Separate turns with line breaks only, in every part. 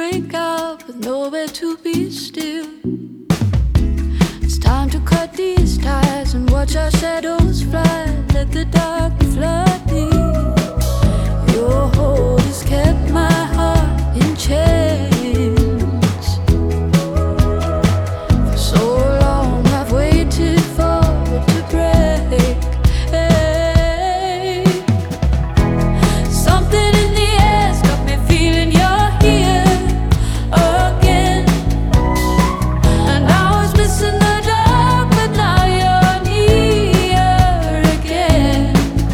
break out with nowhere to be still. It's time to cut these ties and watch our shadows fly. Let the dark flood me. Your hold has kept my heart in chains. For so long I've waited for it to break. Something in the air's got me feeling you're here again. And I was missing the dark, but now you're near again.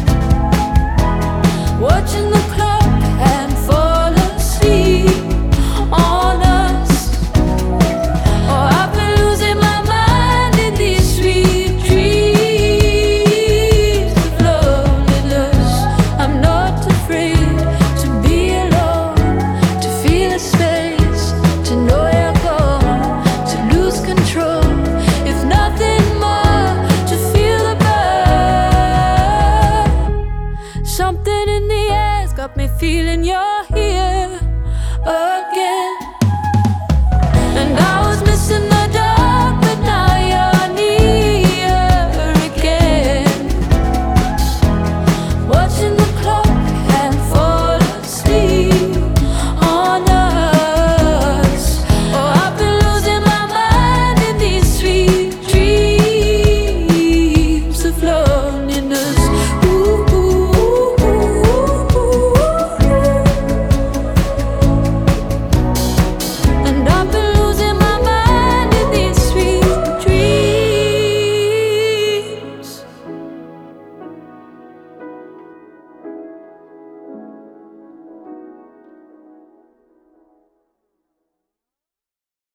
Watching the clock and fall asleep on us. Oh, I've been losing my mind in these sweet dreams of loneliness. I'm not afraid to be alone, to feel a space, to know you're gone, to lose control, if nothing more, to feel the burn. Something in the air's got me feeling you're